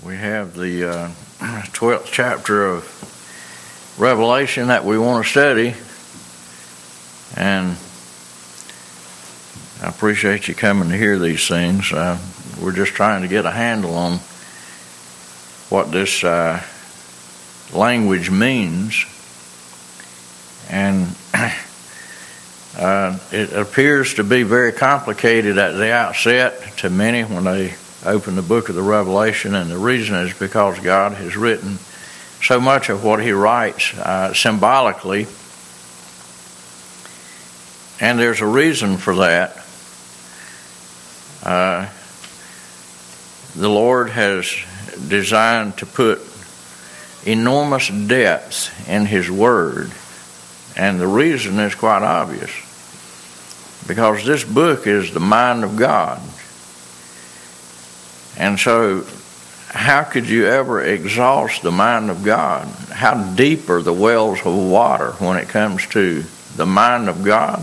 We have the 12th chapter of Revelation that we want to study, and I appreciate you coming to hear these things. We're just trying to get a handle on what this language means, and it appears to be very complicated at the outset to many when they open the book of the Revelation, and the reason is because God has written so much of what he writes symbolically, and there's a reason for that. The Lord has designed to put enormous depth in his word, and the reason is quite obvious, because this book is the mind of God. And so, how could you ever exhaust the mind of God? How deep are the wells of water when it comes to the mind of God?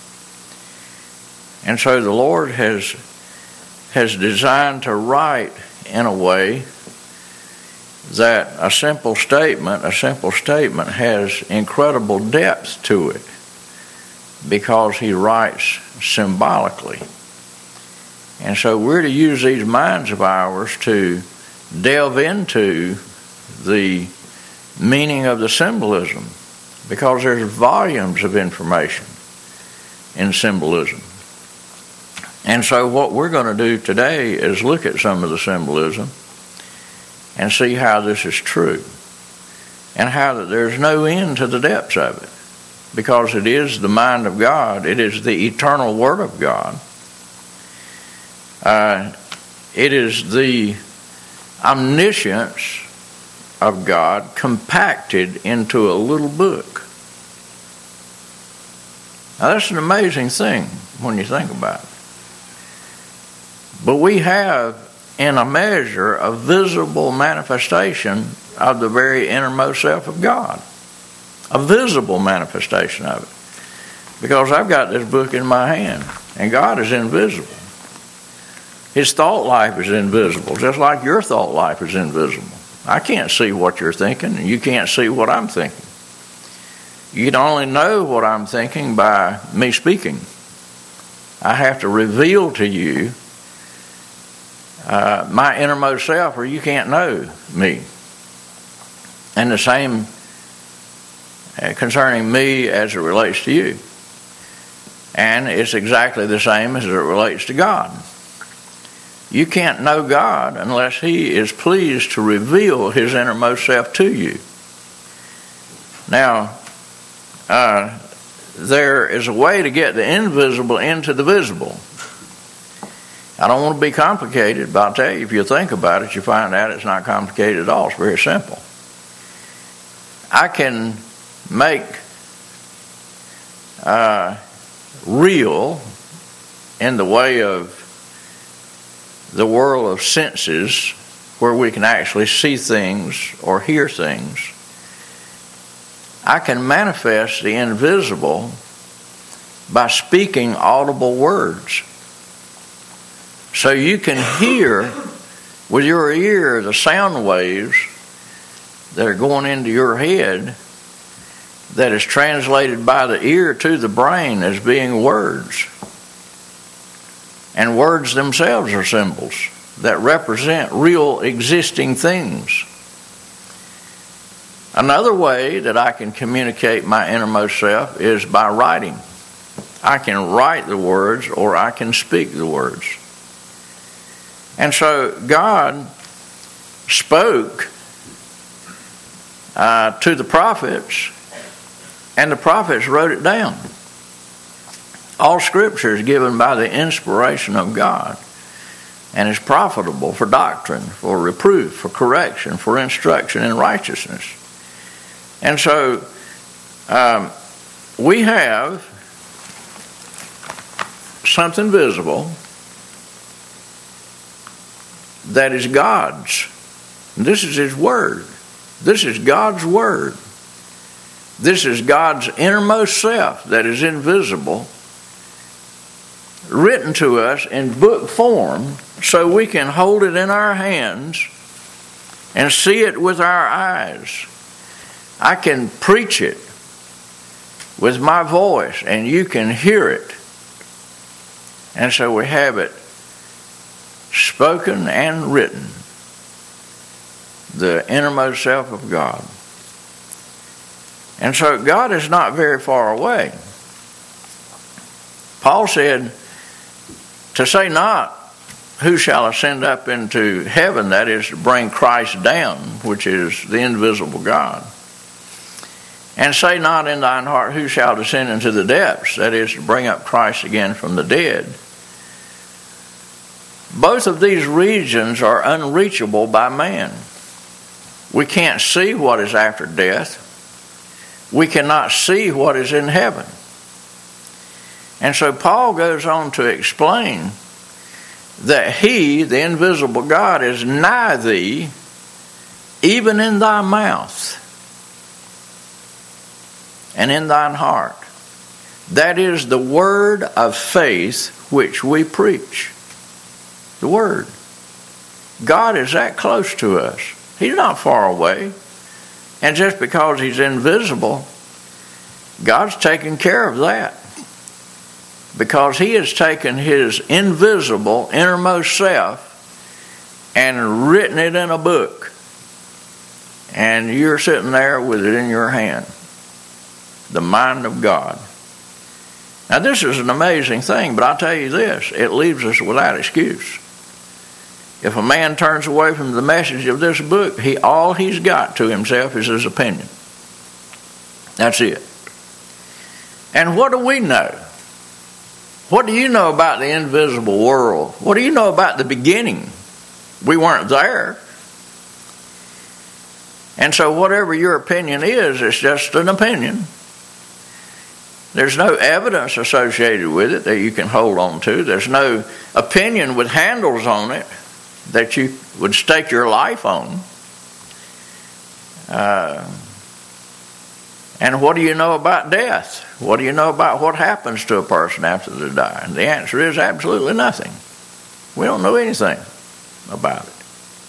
And so the Lord has designed to write in a way that a simple statement has incredible depth to it, because he writes symbolically. And so we're to use these minds of ours to delve into the meaning of the symbolism, because there's volumes of information in symbolism. And so what we're going to do today is look at some of the symbolism and see how this is true, and how that there's no end to the depths of it, because it is the mind of God. It is the eternal Word of God. It is the omniscience of God compacted into a little book. Now, that's an amazing thing when you think about it. But we have, in a measure, a visible manifestation of the very innermost self of God. A visible manifestation of it. Because I've got this book in my hand, and God is invisible. His thought life is invisible, just like your thought life is invisible. I can't see what you're thinking, and you can't see what I'm thinking. You can only know what I'm thinking by me speaking. I have to reveal to you my innermost self, or you can't know me. And the same concerning me as it relates to you. And it's exactly the same as it relates to God. You can't know God unless he is pleased to reveal his innermost self to you. Now, there is a way to get the invisible into the visible. I don't want to be complicated, but I'll tell you, if you think about it, you find out it's not complicated at all. It's very simple. I can make real, in the way of the world of senses, where we can actually see things or hear things, I can manifest the invisible by speaking audible words. So you can hear with your ear the sound waves that are going into your head, that is translated by the ear to the brain as being words. And words themselves are symbols that represent real existing things. Another way that I can communicate my innermost self is by writing. I can write the words, or I can speak the words. And so God spoke to the prophets, and the prophets wrote it down. All Scripture is given by the inspiration of God, and is profitable for doctrine, for reproof, for correction, for instruction in righteousness. And so we have something visible that is God's. This is his word. This is God's word. This is God's innermost self that is invisible, written to us in book form, so we can hold it in our hands and see it with our eyes. I can preach it with my voice and you can hear it. And so we have it spoken and written, the innermost self of God. And so God is not very far away. Paul said, to say not, who shall ascend up into heaven, that is to bring Christ down, which is the invisible God. And say not in thine heart, who shall descend into the depths, that is to bring up Christ again from the dead. Both of these regions are unreachable by man. We can't see what is after death. We cannot see what is in heaven. And so Paul goes on to explain that he, the invisible God, is nigh thee, even in thy mouth and in thine heart. That is the word of faith which we preach. The word. God is that close to us. He's not far away. And just because he's invisible, God's taken care of that. Because he has taken his invisible innermost self and written it in a book. And you're sitting there with it in your hand. The mind of God. Now this is an amazing thing, but I'll tell you this, it leaves us without excuse. If a man turns away from the message of this book, all he's got to himself is his opinion. That's it. And what do we know? What do you know about the invisible world? What do you know about the beginning? We weren't there. And so whatever your opinion is, it's just an opinion. There's no evidence associated with it that you can hold on to. There's no opinion with handles on it that you would stake your life on. And what do you know about death? What do you know about what happens to a person after they die? And the answer is absolutely nothing. We don't know anything about it.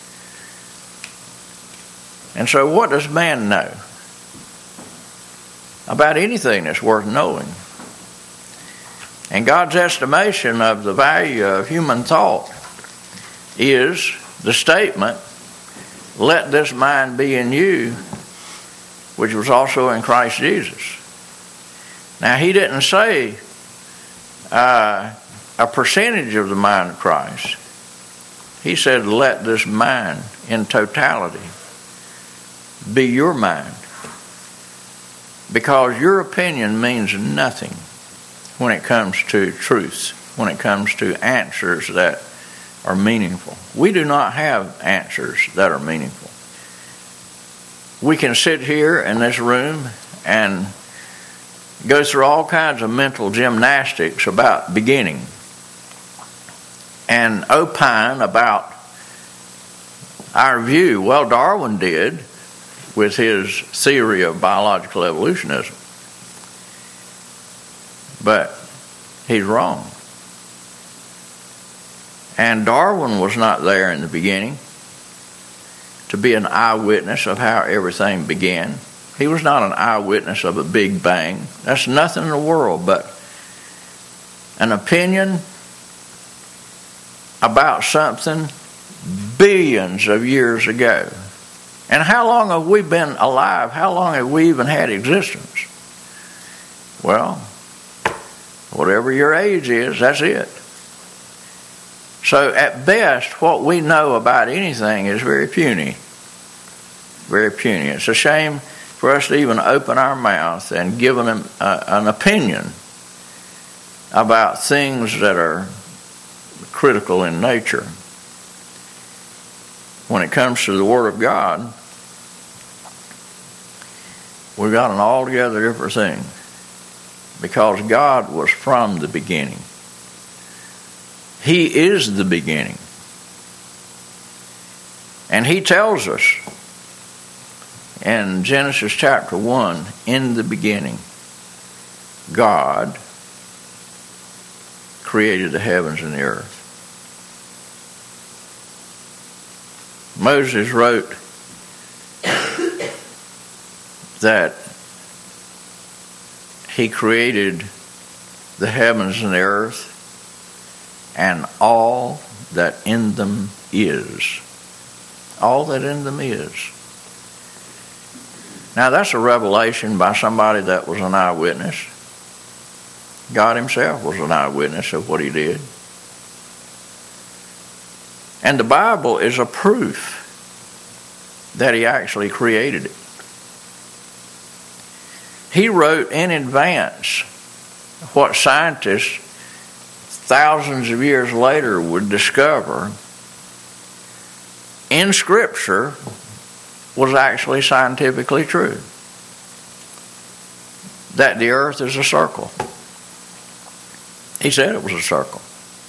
And so what does man know about anything that's worth knowing? And God's estimation of the value of human thought is the statement, let this mind be in you, which was also in Christ Jesus. Now he didn't say a percentage of the mind of Christ. He said, let this mind in totality be your mind. Because your opinion means nothing when it comes to truth, when it comes to answers that are meaningful. We do not have answers that are meaningful. We can sit here in this room and go through all kinds of mental gymnastics about beginning and opine about our view. Well, Darwin did with his theory of biological evolutionism. But he's wrong. And Darwin was not there in the beginning to be an eyewitness of how everything began. He was not an eyewitness of a big bang. That's nothing in the world but an opinion about something billions of years ago. And how long have we been alive? How long have we even had existence? Well, whatever your age is, that's it. So at best, what we know about anything is very puny. Very puny. It's a shame for us to even open our mouth and give an opinion about things that are critical in nature. When it comes to the Word of God, we've got an altogether different thing. Because God was from the beginning. He is the beginning. And he tells us in Genesis chapter 1, in the beginning, God created the heavens and the earth. Moses wrote that he created the heavens and the earth and all that in them is. All that in them is. Now that's a revelation by somebody that was an eyewitness. God himself was an eyewitness of what he did. And the Bible is a proof that he actually created it. He wrote in advance what scientists thousands of years later would discover in Scripture was actually scientifically true. That the earth is a circle. He said it was a circle.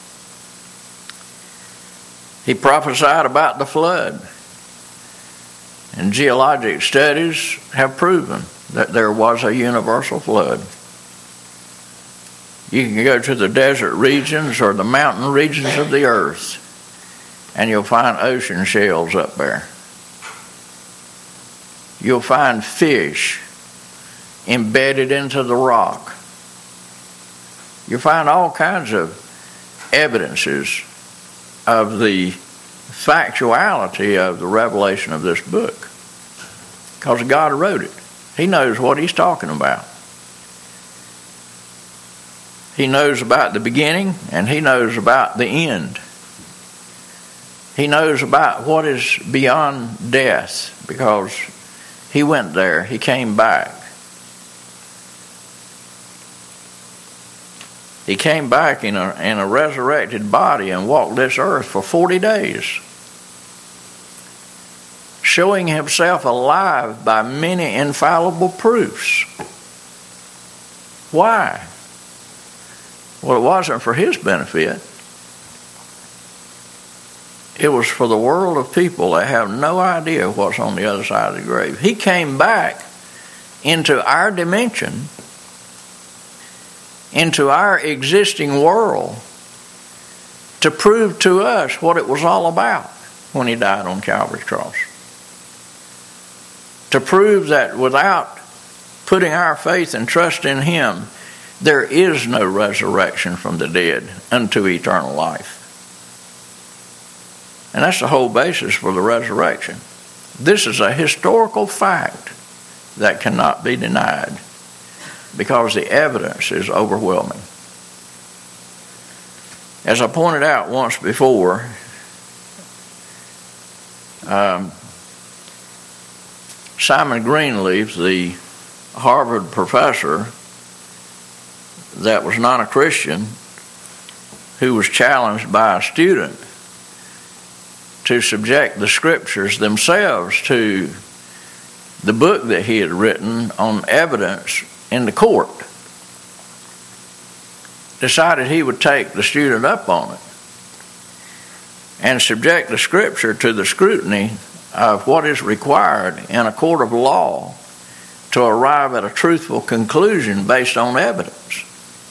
He prophesied about the flood. And geologic studies have proven that there was a universal flood. You can go to the desert regions or the mountain regions of the earth, and you'll find ocean shells up there. You'll find fish embedded into the rock. You'll find all kinds of evidences of the factuality of the revelation of this book, because God wrote it. He knows what he's talking about. He knows about the beginning and he knows about the end. He knows about what is beyond death, because he went there, he came back. He came back in a resurrected body and walked this earth for 40 days, showing himself alive by many infallible proofs. Why? Well, it wasn't for his benefit. It was for the world of people that have no idea what's on the other side of the grave. He came back into our dimension, into our existing world, to prove to us what it was all about when he died on Calvary's cross. To prove that without putting our faith and trust in him, there is no resurrection from the dead unto eternal life. And that's the whole basis for the resurrection. This is a historical fact that cannot be denied, because the evidence is overwhelming. As I pointed out once before, Simon Greenleaf, the Harvard professor that was not a Christian, who was challenged by a student to subject the scriptures themselves to the book that he had written on evidence in the court, decided he would take the student up on it and subject the scripture to the scrutiny of what is required in a court of law to arrive at a truthful conclusion based on evidence.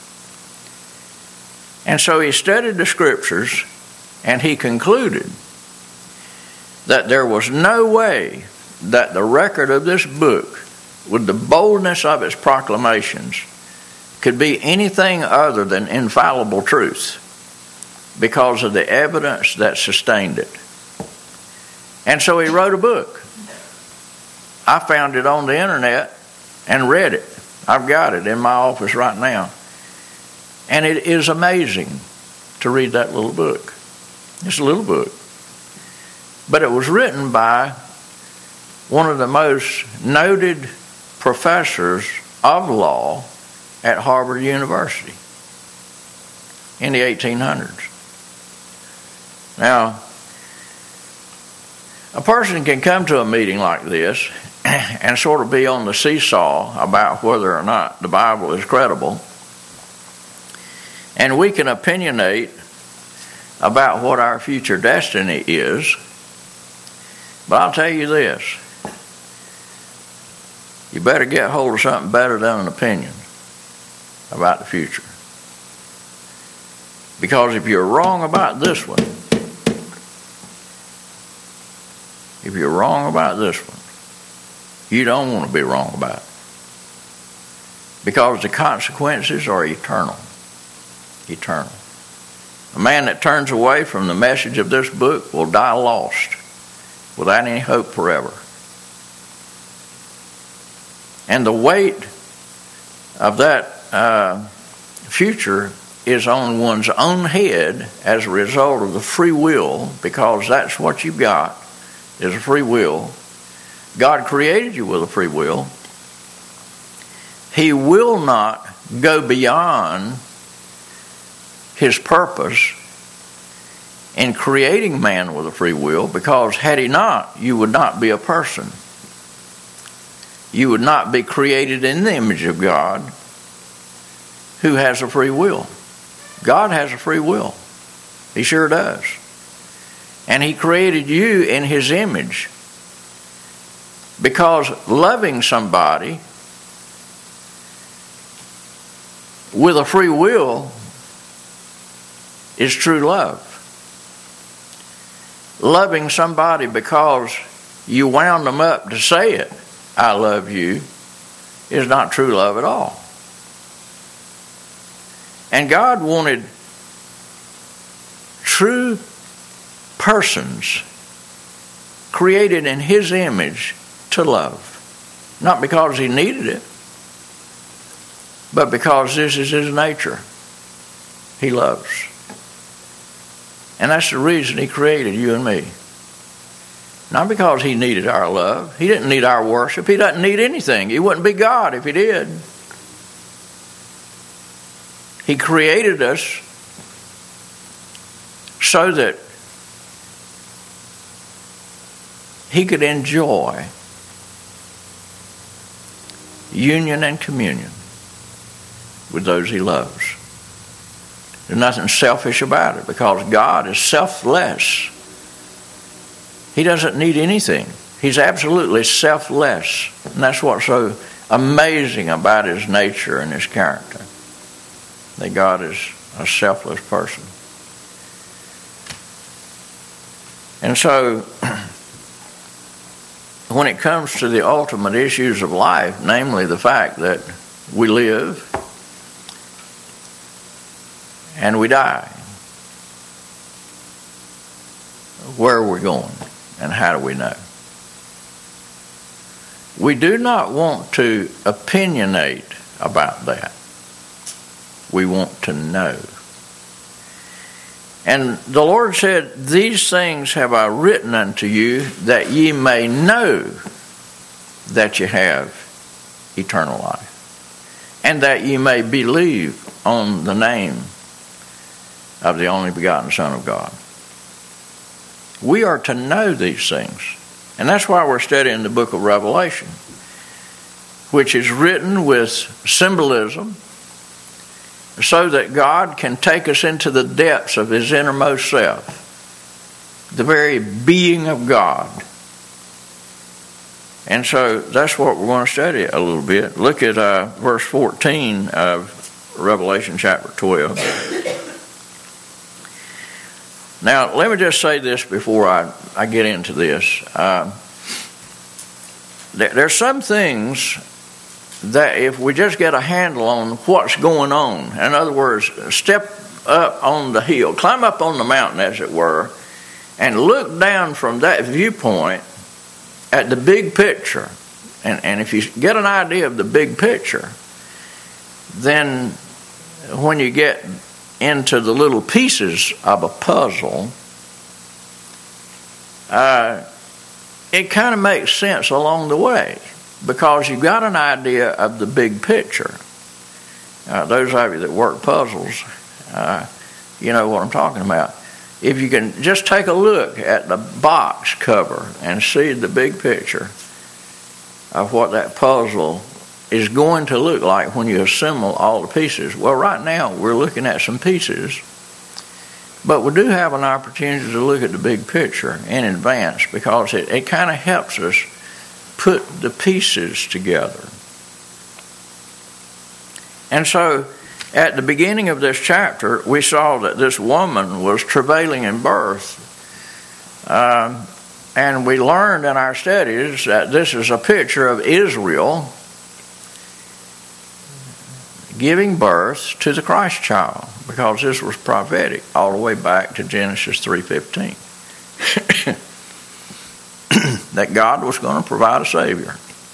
And so he studied the scriptures, and he concluded that there was no way that the record of this book, with the boldness of its proclamations, could be anything other than infallible truth, because of the evidence that sustained it. And so he wrote a book. I found it on the internet and read it. I've got it in my office right now. And it is amazing to read that little book. It's a little book. But it was written by one of the most noted professors of law at Harvard University in the 1800s. Now, a person can come to a meeting like this and sort of be on the seesaw about whether or not the Bible is credible. And we can opinionate about what our future destiny is. But I'll tell you this. You better get hold of something better than an opinion about the future. Because if you're wrong about this one, you don't want to be wrong about. Because the consequences are eternal. Eternal. A man that turns away from the message of this book will die lost without any hope forever. And the weight of that future is on one's own head as a result of the free will, because that's what you've got, is a free will. God created you with a free will. He will not go beyond his purpose in creating man with a free will, because had he not, you would not be a person. You would not be created in the image of God, who has a free will. God has a free will. He sure does. And he created you in his image, because loving somebody with a free will is true love. Loving somebody because you wound them up to say it, I love you, is not true love at all. And God wanted true persons created in his image to love. Not because he needed it, but because this is his nature. He loves. And that's the reason he created you and me. Not because he needed our love. He didn't need our worship. He doesn't need anything. He wouldn't be God if he did. He created us so that he could enjoy union and communion with those he loves. There's nothing selfish about it, because God is selfless. He doesn't need anything. He's absolutely selfless. And that's what's so amazing about his nature and his character, that God is a selfless person. And so, when it comes to the ultimate issues of life, namely the fact that we live and we die, where are we going and how do we know? We do not want to opinionate about that. We want to know. And the Lord said, these things have I written unto you, that ye may know that you have eternal life, and that ye may believe on the name of the only begotten Son of God. We are to know these things. And that's why we're studying the book of Revelation, which is written with symbolism, so that God can take us into the depths of his innermost self, the very being of God. And so that's what we're going to study a little bit. Look at verse 14 of Revelation chapter 12. Now, let me just say this before I get into this. There's some things that if we just get a handle on what's going on, in other words, step up on the hill, climb up on the mountain, as it were, and look down from that viewpoint at the big picture, and if you get an idea of the big picture, then when you get into the little pieces of a puzzle, it kind of makes sense along the way, because you've got an idea of the big picture. Those of you that work puzzles, you know what I'm talking about. If you can just take a look at the box cover and see the big picture of what that puzzle is going to look like when you assemble all the pieces. Well, right now we're looking at some pieces, but we do have an opportunity to look at the big picture in advance, because it kind of helps us put the pieces together. And so at the beginning of this chapter, we saw that this woman was travailing in birth, And we learned in our studies that this is a picture of Israel giving birth to the Christ child, because this was prophetic all the way back to Genesis 3:15. That God was going to provide a Savior.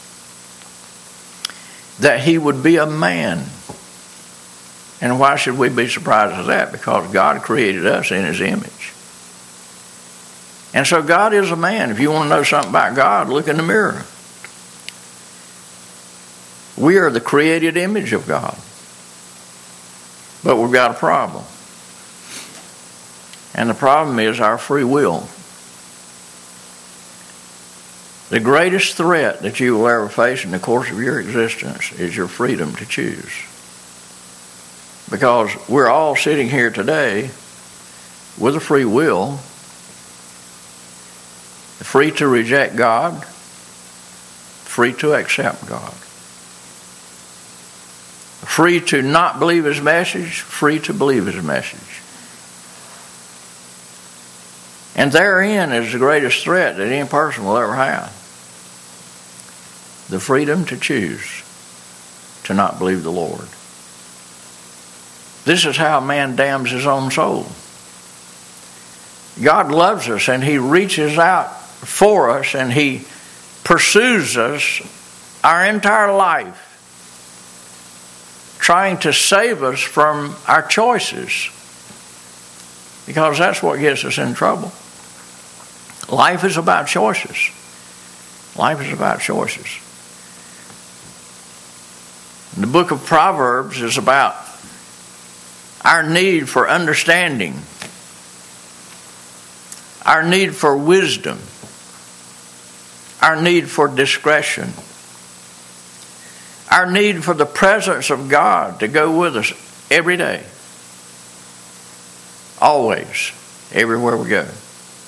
That he would be a man. And why should we be surprised at that? Because God created us in his image. And so God is a man. If you want to know something about God, look in the mirror. We are the created image of God. But we've got a problem. And the problem is our free will. The greatest threat that you will ever face in the course of your existence is your freedom to choose. Because we're all sitting here today with a free will, free to reject God, free to accept God. Free to not believe his message, free to believe his message. And therein is the greatest threat that any person will ever have. The freedom to choose to not believe the Lord. This is how man damns his own soul. God loves us and he reaches out for us and he pursues us our entire life, trying to save us from our choices, because that's what gets us in trouble. Life is about choices. Life is about choices. The book of Proverbs is about our need for understanding, our need for wisdom, our need for discretion, our need for the presence of God to go with us every day, always, everywhere we go.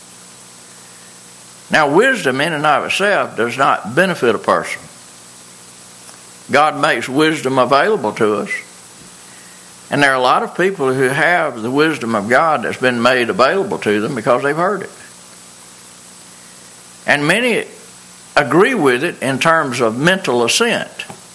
Now, wisdom in and of itself does not benefit a person. God makes wisdom available to us. And there are a lot of people who have the wisdom of God that's been made available to them because they've heard it. And many agree with it in terms of mental assent.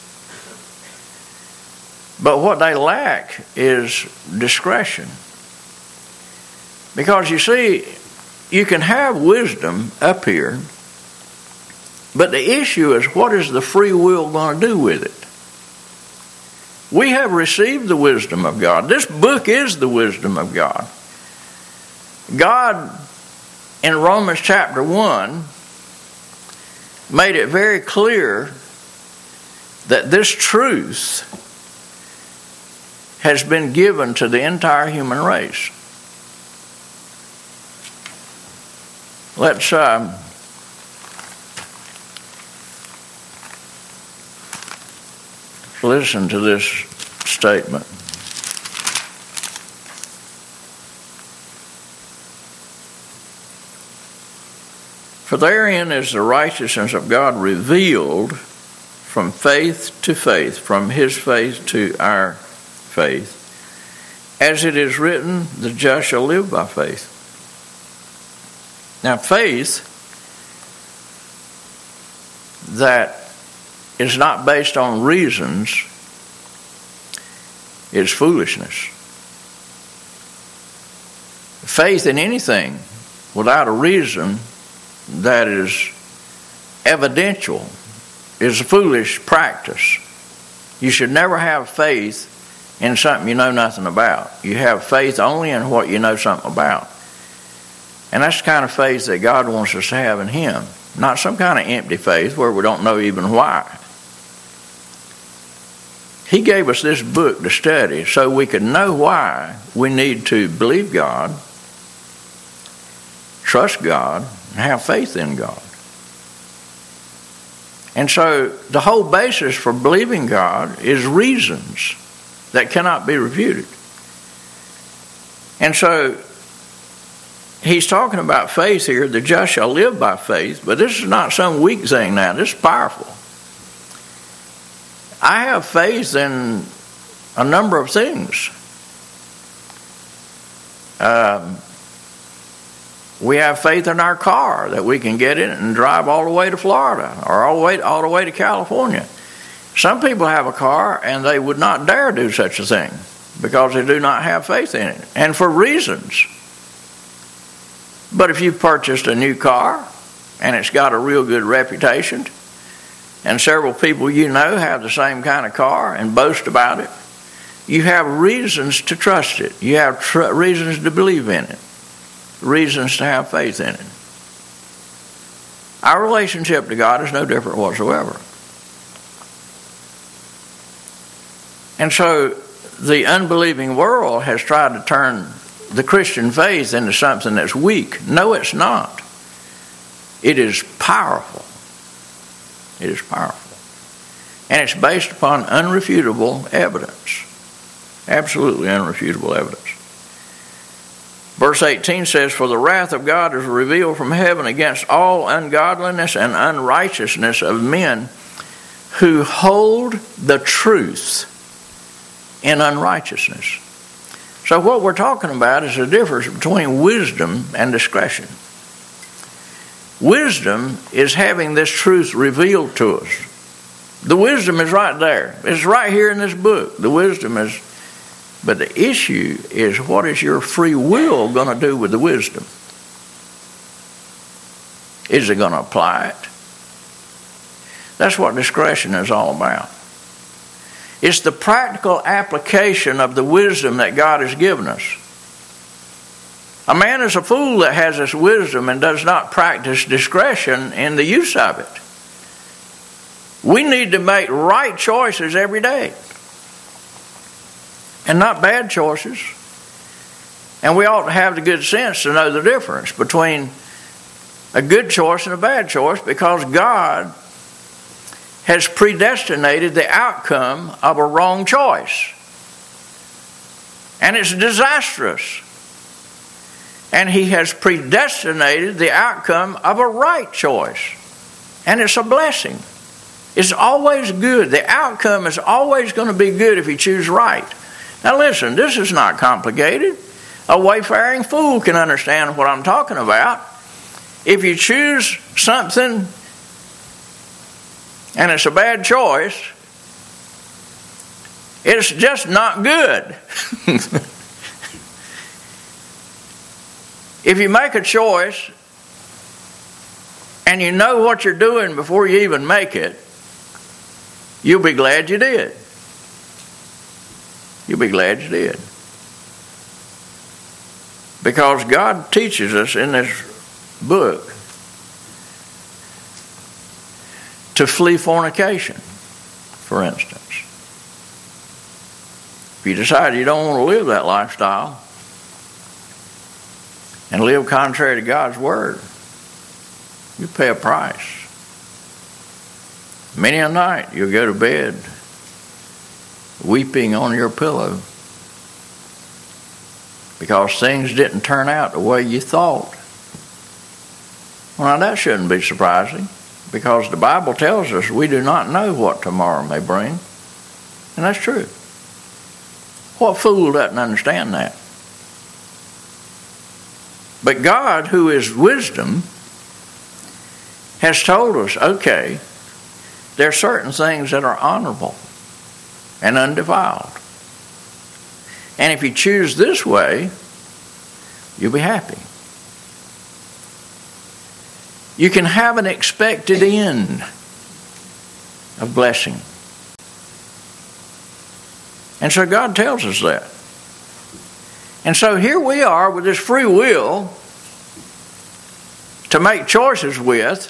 But what they lack is discretion. Because you see, you can have wisdom up here, but the issue is, what is the free will going to do with it? We have received the wisdom of God. This book is the wisdom of God. God, in Romans chapter 1, made it very clear that this truth has been given to the entire human race. Let's listen to this statement. For therein is the righteousness of God revealed from faith to faith, from his faith to our faith. As it is written, the just shall live by faith. Now, faith that is not based on reasons is foolishness. Faith in anything without a reason that is evidential is a foolish practice. You should never have faith in something you know nothing about. You have faith only in what you know something about. And that's the kind of faith that God wants us to have in him. Not some kind of empty faith where we don't know even why. He gave us this book to study so we could know why we need to believe God, trust God, and have faith in God. And so the whole basis for believing God is reasons that cannot be refuted. And so he's talking about faith here. The just shall live by faith. But this is not some weak thing now. This is powerful. I have faith in a number of things. We have faith in our car that we can get in it and drive all the way to Florida or all the way to California. Some people have a car and they would not dare do such a thing because they do not have faith in it, and for reasons. But if you've purchased a new car and it's got a real good reputation, and several people you know have the same kind of car and boast about it, you have reasons to trust it. You have reasons to believe in it, reasons to have faith in it. Our relationship to God is no different whatsoever. And so the unbelieving world has tried to turn the Christian faith into something that's weak. No, it's not. It is powerful. It is powerful. And it's based upon unrefutable evidence. Absolutely unrefutable evidence. Verse 18 says, "For the wrath of God is revealed from heaven against all ungodliness and unrighteousness of men who hold the truth in unrighteousness." So what we're talking about is the difference between wisdom and discretion. Wisdom is having this truth revealed to us. The wisdom is right there. It's right here in this book. The wisdom is, but the issue is, what is your free will going to do with the wisdom? Is it going to apply it? That's what discretion is all about. It's the practical application of the wisdom that God has given us. A man is a fool that has this wisdom and does not practice discretion in the use of it. We need to make right choices every day, and not bad choices. And we ought to have the good sense to know the difference between a good choice and a bad choice, because God has predestinated the outcome of a wrong choice. And it's disastrous. And He has predestinated the outcome of a right choice. And it's a blessing. It's always good. The outcome is always going to be good if you choose right. Now listen, this is not complicated. A wayfaring fool can understand what I'm talking about. If you choose something and it's a bad choice, it's just not good. If you make a choice and you know what you're doing before you even make it, you'll be glad you did. You'll be glad you did. Because God teaches us in this book to flee fornication, for instance. If you decide you don't want to live that lifestyle and live contrary to God's word, you pay a price. Many a night you'll go to bed weeping on your pillow because things didn't turn out the way you thought. Well, now that shouldn't be surprising, because the Bible tells us we do not know what tomorrow may bring. And that's true. What fool doesn't understand that? But God, who is wisdom, has told us, okay, there are certain things that are honorable and undefiled. And if you choose this way, you'll be happy. You can have an expected end of blessing. And so God tells us that. And so here we are with this free will to make choices with.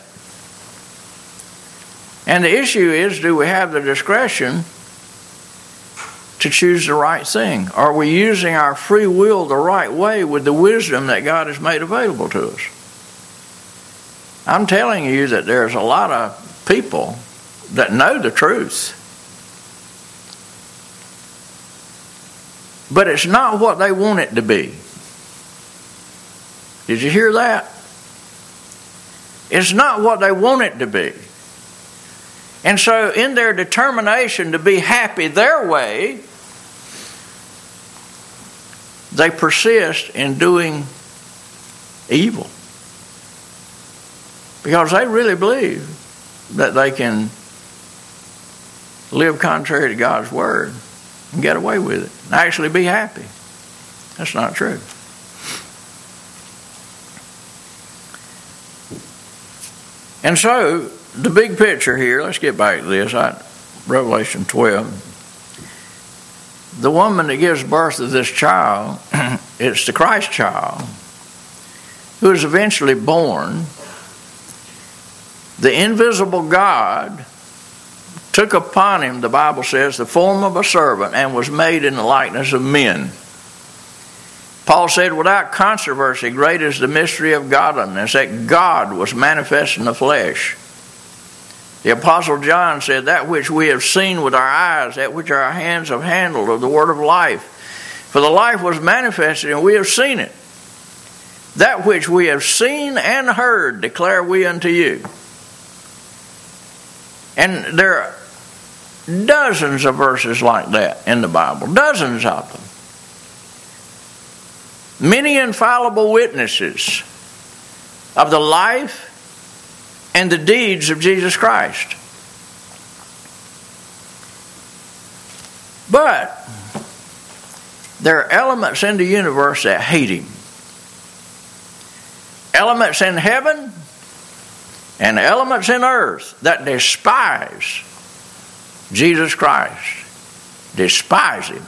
And the issue is, do we have the discretion to choose the right thing? Are we using our free will the right way with the wisdom that God has made available to us? I'm telling you that there's a lot of people that know the truth, but it's not what they want it to be. Did you hear that? It's not what they want it to be. And so in their determination to be happy their way, they persist in doing evil. because they really believe that they can live contrary to God's word and get away with it and actually be happy. That's not true. And so, the big picture here, let's get back to this, Revelation 12. The woman that gives birth to this child, it's the Christ child, who is eventually born. The invisible God took upon him, the Bible says, the form of a servant and was made in the likeness of men. Paul said, without controversy, great is the mystery of godliness, that God was manifest in the flesh. The Apostle John said, that which we have seen with our eyes, that which our hands have handled, of the word of life. For the life was manifested, and we have seen it. That which we have seen and heard declare we unto you. And there are dozens of verses like that in the Bible, dozens of them. Many infallible witnesses of the life and the deeds of Jesus Christ. But there are elements in the universe that hate him. Elements in heaven and elements in earth that despise Jesus Christ. Despise him.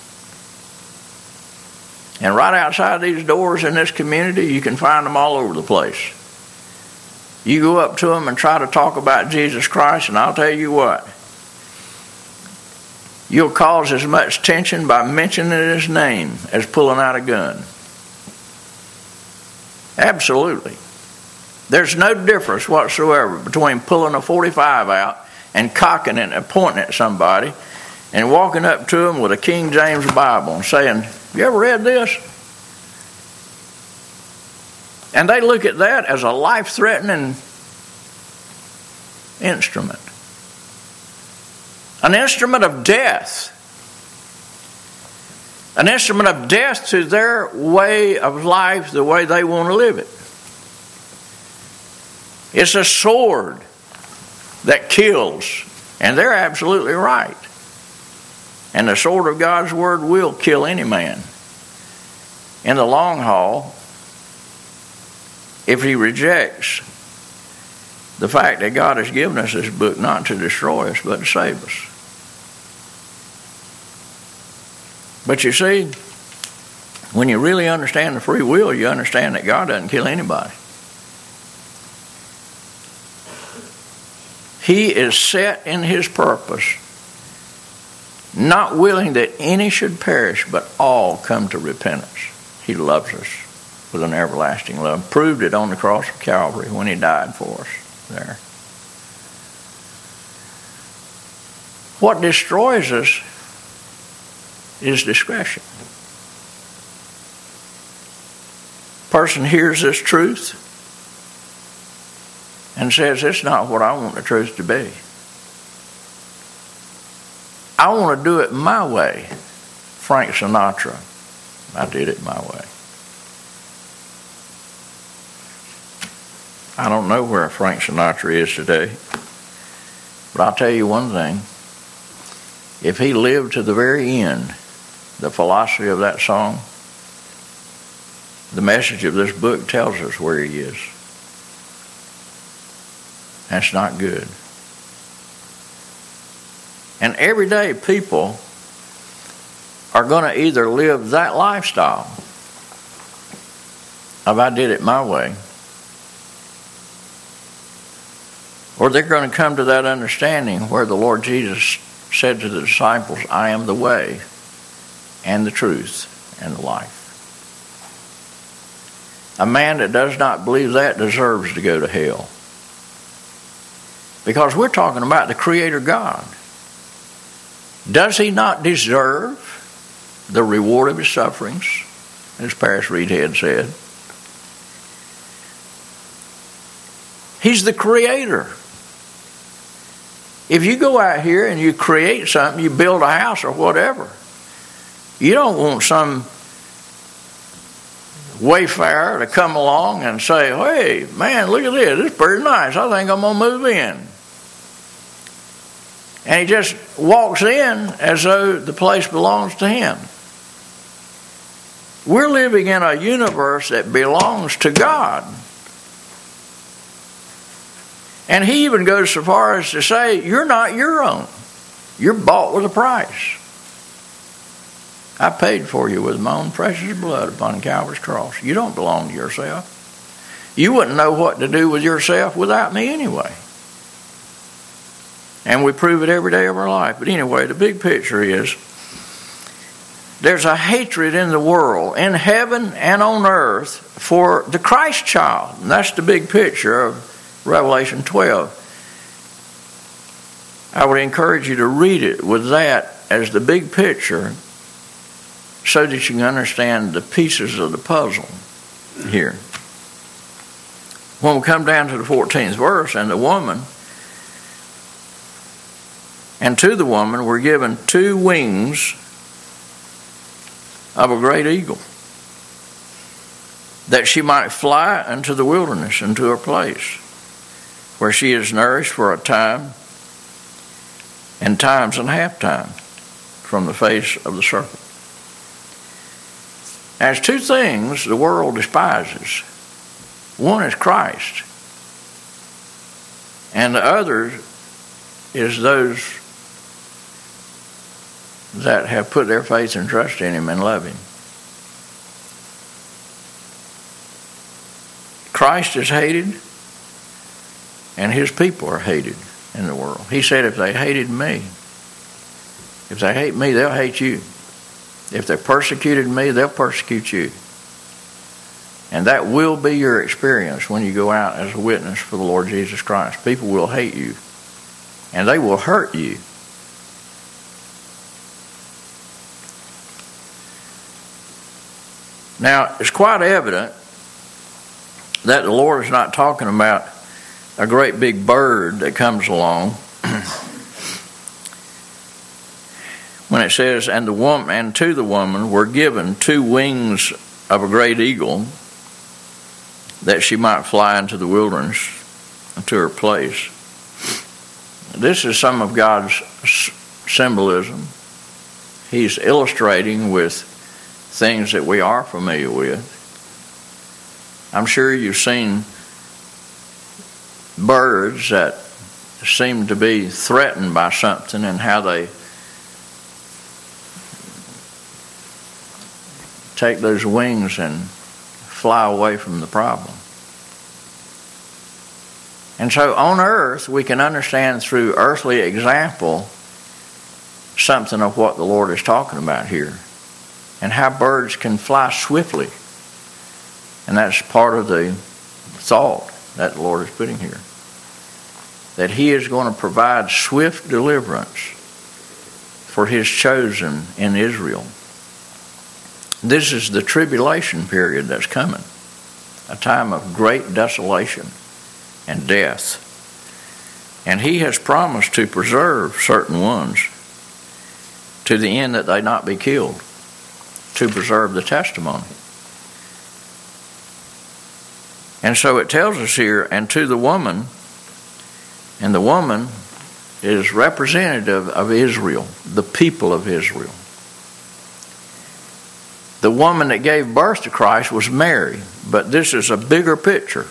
And right outside these doors in this community, you can find them all over the place. You go up to them and try to talk about Jesus Christ, and I'll tell you what, you'll cause as much tension by mentioning his name as pulling out a gun. Absolutely. There's no difference whatsoever between pulling a 45 out and cocking it and pointing at somebody and walking up to them with a King James Bible and saying, you ever read this? And they look at that as a life-threatening instrument. An instrument of death. An instrument of death to their way of life, the way they want to live it. It's a sword that kills. And they're absolutely right. And the sword of God's word will kill any man. In the long haul, if he rejects the fact that God has given us this book not to destroy us, but to save us. But you see, when you really understand the free will, you understand that God doesn't kill anybody. He is set in his purpose, not willing that any should perish, but all come to repentance. He loves us with an everlasting love. Proved it on the cross of Calvary when he died for us there. What destroys us is discretion. Person hears this truth and says, it's not what I want the truth to be. I want to do it my way. Frank Sinatra, I did it my way. I don't know where Frank Sinatra is today, but I'll tell you one thing. If he lived to the very end, the philosophy of that song, the message of this book tells us where he is. That's not good. And everyday people are going to either live that lifestyle of I did it my way, or they're going to come to that understanding where the Lord Jesus said to the disciples, I am the way and the truth and the life. A man that does not believe that deserves to go to hell. Because we're talking about the Creator God. Does he not deserve the reward of his sufferings, as Paris Reedhead said? He's the Creator. If you go out here and you create something, you build a house or whatever, you don't want some wayfarer to come along and say, hey, man, look at this. It's pretty nice. I think I'm going to move in. And he just walks in as though the place belongs to him. We're living in a universe that belongs to God. And he even goes so far as to say, you're not your own. You're bought with a price. I paid for you with my own precious blood upon Calvary's cross. You don't belong to yourself. You wouldn't know what to do with yourself without me anyway. And we prove it every day of our life. But anyway, the big picture is there's a hatred in the world, in heaven and on earth, for the Christ child. And that's the big picture of Revelation 12. I would encourage you to read it with that as the big picture so that you can understand the pieces of the puzzle here. When we come down to the 14th verse, and to the woman were given 2 wings of a great eagle, that she might fly into the wilderness, into her place, where she is nourished for a time, and times and half time, from the face of the serpent. There's 2 things the world despises. One is Christ, and the other is those that have put their faith and trust in him and love him. Christ is hated, and his people are hated in the world. He said, if they hated me, if they hate me, they'll hate you. If they persecuted me, they'll persecute you. And that will be your experience when you go out as a witness for the Lord Jesus Christ. People will hate you, and they will hurt you. Now, it's quite evident that the Lord is not talking about a great big bird that comes along. When it says, and to the woman were given 2 wings of a great eagle, that she might fly into the wilderness, to her place. This is some of God's symbolism. He's illustrating with things that we are familiar with. I'm sure you've seen birds that seem to be threatened by something and how they take those wings and fly away from the problem. And so on earth, we can understand through earthly example something of what the Lord is talking about here, and how birds can fly swiftly. And that's part of the thought that the Lord is putting here, that he is going to provide swift deliverance for his chosen in Israel. This is the tribulation period that's coming, a time of great desolation and death. And he has promised to preserve certain ones to the end that they not be killed, to preserve the testimony. And so it tells us here, and to the woman, and the woman is representative of Israel, the people of Israel. The woman that gave birth to Christ was Mary, but this is a bigger picture,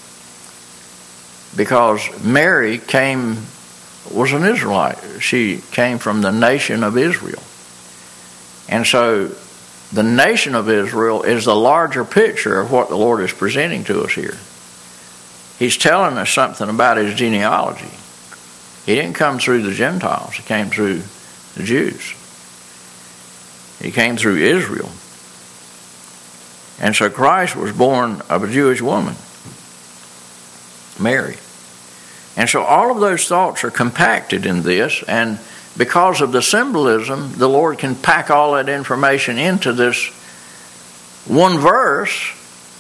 because Mary was an Israelite. She came from the nation of Israel. And so the nation of Israel is the larger picture of what the Lord is presenting to us here. He's telling us something about his genealogy. He didn't come through the Gentiles. He came through the Jews. He came through Israel. And so Christ was born of a Jewish woman, Mary. And so all of those thoughts are compacted in this, and because of the symbolism, the Lord can pack all that information into this one verse,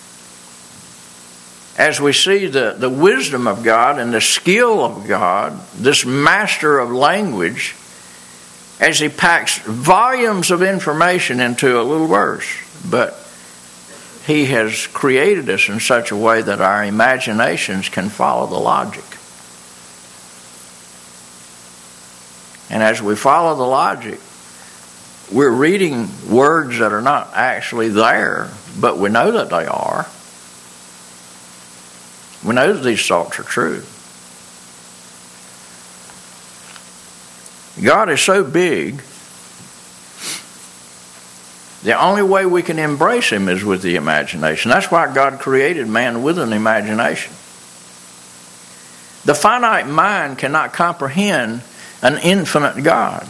as we see the wisdom of God and the skill of God, this master of language, as he packs volumes of information into a little verse. But He has created us in such a way that our imaginations can follow the logic. And as we follow the logic, we're reading words that are not actually there, but we know that they are. We know that these thoughts are true. God is so big, the only way we can embrace Him is with the imagination. That's why God created man with an imagination. The finite mind cannot comprehend an infinite God.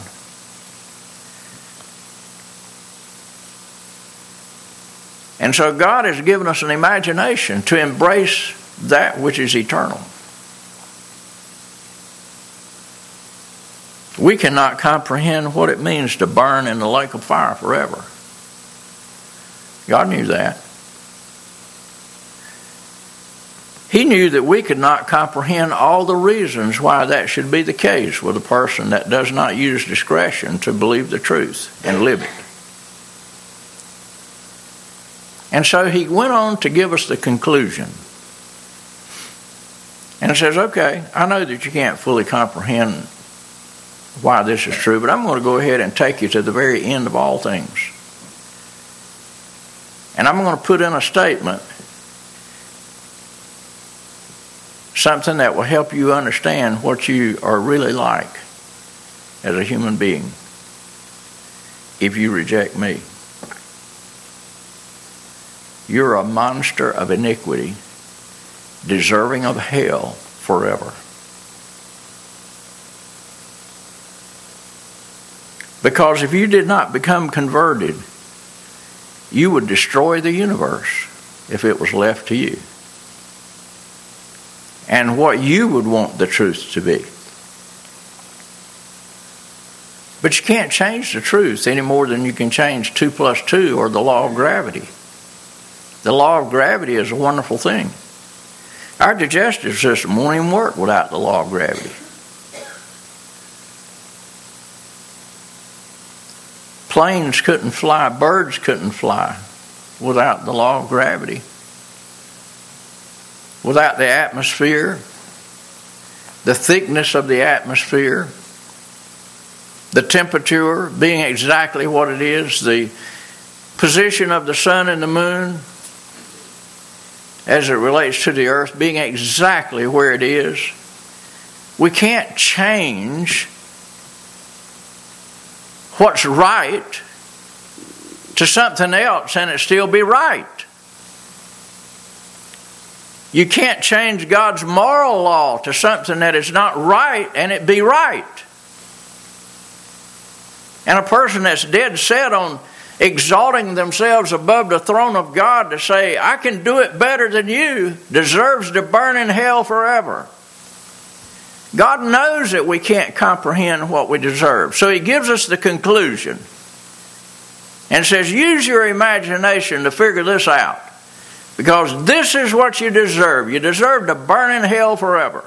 And so God has given us an imagination to embrace that which is eternal. We cannot comprehend what it means to burn in the lake of fire forever. God knew that. He knew that we could not comprehend all the reasons why that should be the case with a person that does not use discretion to believe the truth and live it. And so He went on to give us the conclusion. And it says, okay, I know that you can't fully comprehend why this is true, but I'm going to go ahead and take you to the very end of all things. And I'm going to put in a statement, something that will help you understand what you are really like as a human being if you reject me. You're a monster of iniquity, deserving of hell forever. Because if you did not become converted, you would destroy the universe if it was left to you. And what you would want the truth to be. But you can't change the truth any more than you can change 2 + 2 or the law of gravity. The law of gravity is a wonderful thing. Our digestive system won't even work without the law of gravity. Planes couldn't fly, birds couldn't fly without the law of gravity. Without the atmosphere, the thickness of the atmosphere, the temperature being exactly what it is, the position of the sun and the moon as it relates to the earth being exactly where it is. We can't change what's right to something else and it still be right. You can't change God's moral law to something that is not right and it be right. And a person that's dead set on exalting themselves above the throne of God to say, I can do it better than you, deserves to burn in hell forever. God knows that we can't comprehend what we deserve. So He gives us the conclusion and says, use your imagination to figure this out. Because this is what you deserve. You deserve to burn in hell forever.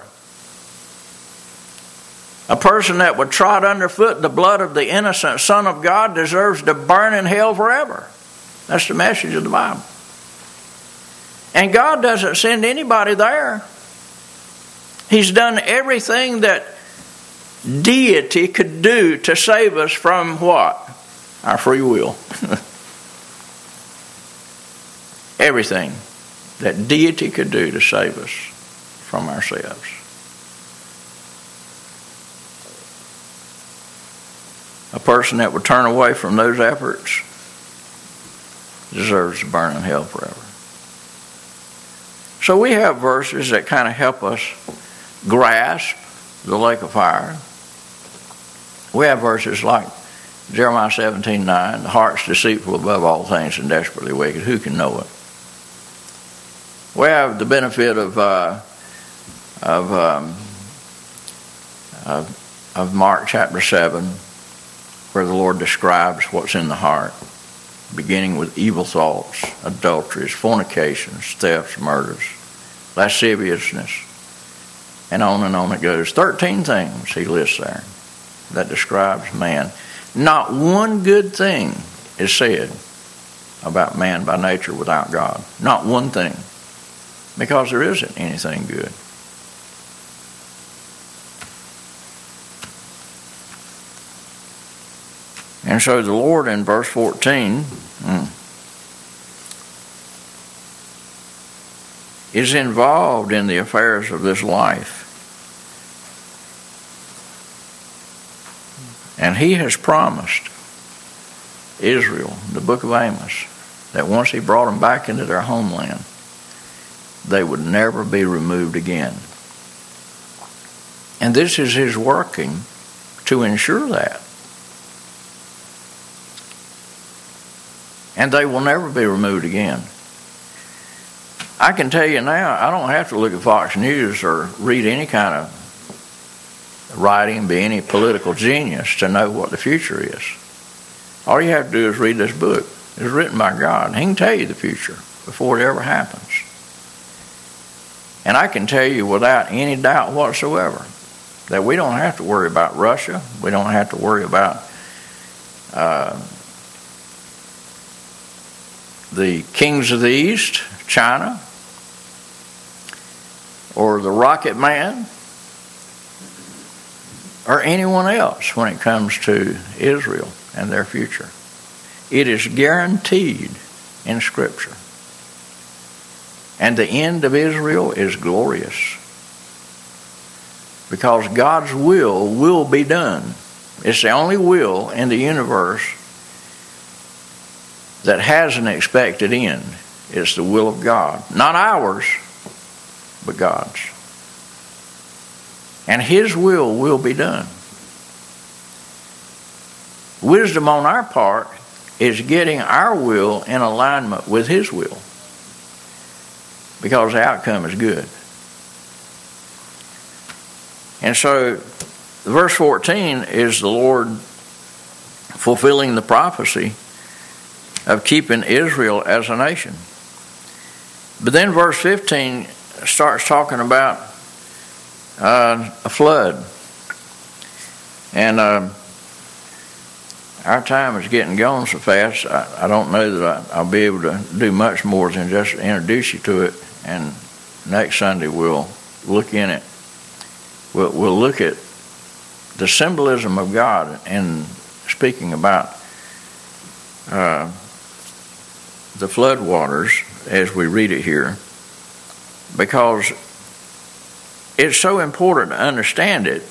A person that would trot underfoot the blood of the innocent Son of God deserves to burn in hell forever. That's the message of the Bible. And God doesn't send anybody there. He's done everything that deity could do to save us from what? Our free will. Everything that deity could do to save us from ourselves. A person that would turn away from those efforts deserves to burn in hell forever. So we have verses that kind of help us grasp the lake of fire. We have verses like Jeremiah 17:9, the heart's deceitful above all things and desperately wicked. Who can know it? We have the benefit of Mark chapter 7, where the Lord describes what's in the heart, beginning with evil thoughts, adulteries, fornications, thefts, murders, lasciviousness, and on it goes. 13 things He lists there that describes man. Not one good thing is said about man by nature without God. Not one thing. Because there isn't anything good. And so the Lord in verse 14 is involved in the affairs of this life. And he has promised Israel, the book of Amos, that once he brought them back into their homeland, they would never be removed again. And this is his working to ensure that. And they will never be removed again. I can tell you now, I don't have to look at Fox News or read any kind of writing, be any political genius to know what the future is. All you have to do is read this book. It's written by God. He can tell you the future before it ever happens. And I can tell you without any doubt whatsoever that we don't have to worry about Russia. We don't have to worry about the kings of the East, China, or the Rocket Man, or anyone else when it comes to Israel and their future. It is guaranteed in Scripture. And the end of Israel is glorious. Because God's will be done. It's the only will in the universe that has an expected end. It's the will of God. Not ours, but God's. And his will be done. Wisdom on our part is getting our will in alignment with his will. Because the outcome is good. And so, verse 14 is the Lord fulfilling the prophecy of keeping Israel as a nation. But then verse 15 starts talking about a flood. And our time is getting gone so fast, I don't know that I'll be able to do much more than just introduce you to it. And next Sunday we'll look in it. We'll look at the symbolism of God in speaking about the flood waters as we read it here, because it's so important to understand it,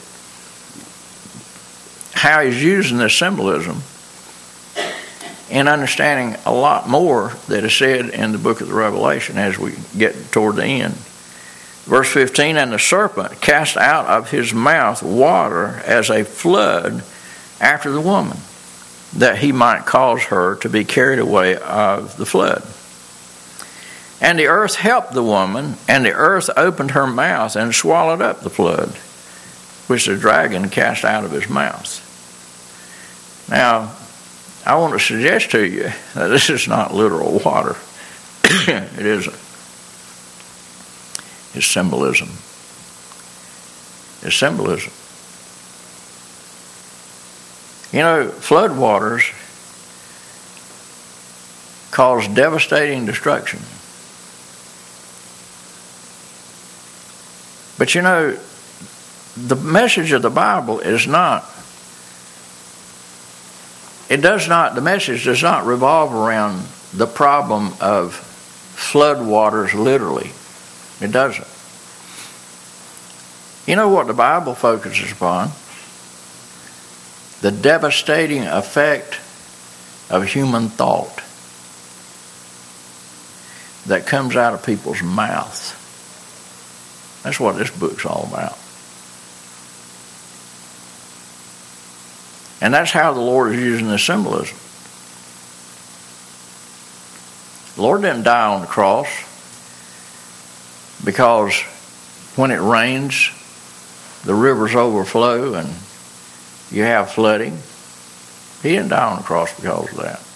how he's using this symbolism and understanding a lot more that is said in the book of the Revelation as we get toward the end. Verse 15, and the serpent cast out of his mouth water as a flood after the woman, that he might cause her to be carried away of the flood. And the earth helped the woman, and the earth opened her mouth and swallowed up the flood, which the dragon cast out of his mouth. Now, I want to suggest to you that this is not literal water. It isn't. It's symbolism. It's symbolism. You know, floodwaters cause devastating destruction. But you know, the message of the Bible is not, the message does not revolve around the problem of floodwaters literally. It doesn't. You know what the Bible focuses upon? The devastating effect of human thought that comes out of people's mouths. That's what this book's all about. And that's how the Lord is using this symbolism. The Lord didn't die on the cross because when it rains, the rivers overflow and you have flooding. He didn't die on the cross because of that.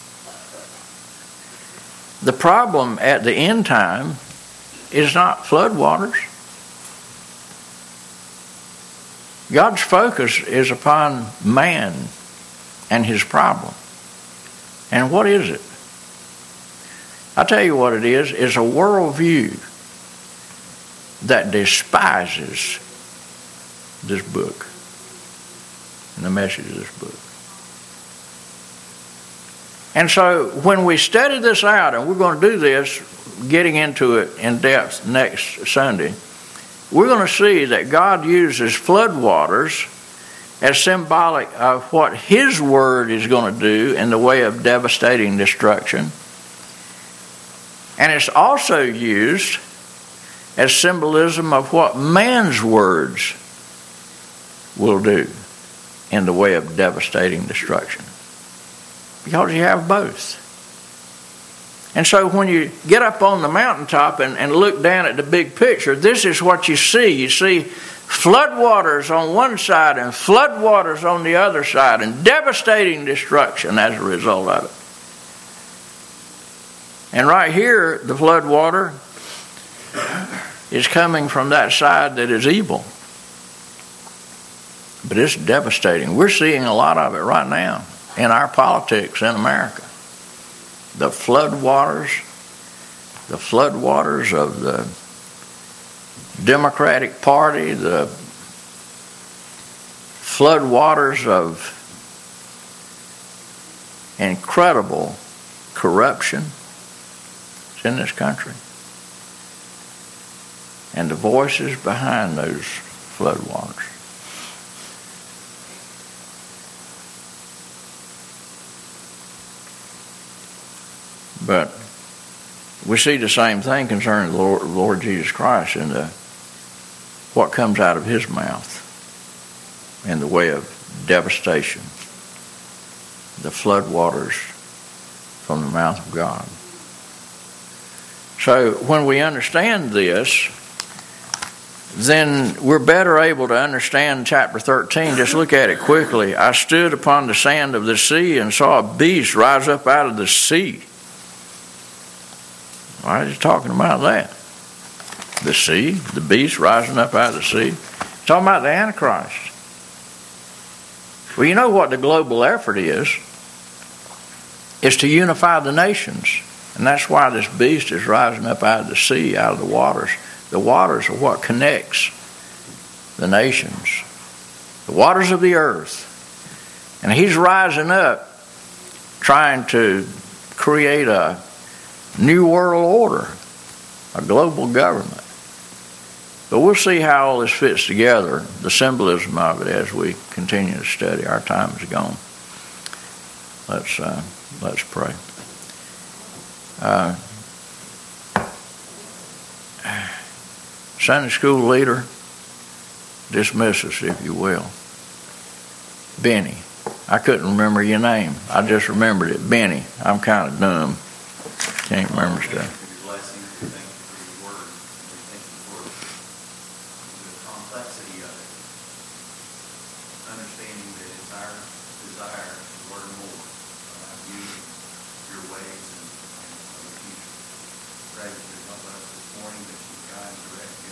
The problem at the end time is not floodwaters. God's focus is upon man and his problem. And what is it? I tell you what it is a worldview that despises this book and the message of this book. And so when we study this out, and we're going to do this, getting into it in depth next Sunday, we're going to see that God uses floodwaters as symbolic of what His Word is going to do in the way of devastating destruction. And it's also used as symbolism of what man's words will do in the way of devastating destruction. Because you have both. And so when you get up on the mountaintop and look down at the big picture, this is what you see. You see floodwaters on one side and floodwaters on the other side, and devastating destruction as a result of it. And right here, the floodwater is coming from that side that is evil. But it's devastating. We're seeing a lot of it right now in our politics in America. The floodwaters of the Democratic Party, the floodwaters of incredible corruption in this country, and the voices behind those floodwaters. But we see the same thing concerning the Lord Jesus Christ and what comes out of His mouth in the way of devastation, the floodwaters from the mouth of God. So when we understand this, then we're better able to understand chapter 13. Just look at it quickly. I stood upon the sand of the sea and saw a beast rise up out of the sea. Why is he talking about that? The sea, the beast rising up out of the sea. He's talking about the Antichrist. Well, you know what the global effort is to unify the nations. And that's why this beast is rising up out of the sea, out of the waters. The waters are what connects the nations. The waters of the earth. And he's rising up trying to create a new world order, a global government. But we'll see how all this fits together, the symbolism of it, as we continue to study. Our time is gone. Let's pray. Sunday school leader, dismiss us if you will. Benny. I couldn't remember your name. I just remembered it. Benny. I'm kind of dumb. Can't remember stuff. Pray that you help us this morning, that you guide and direct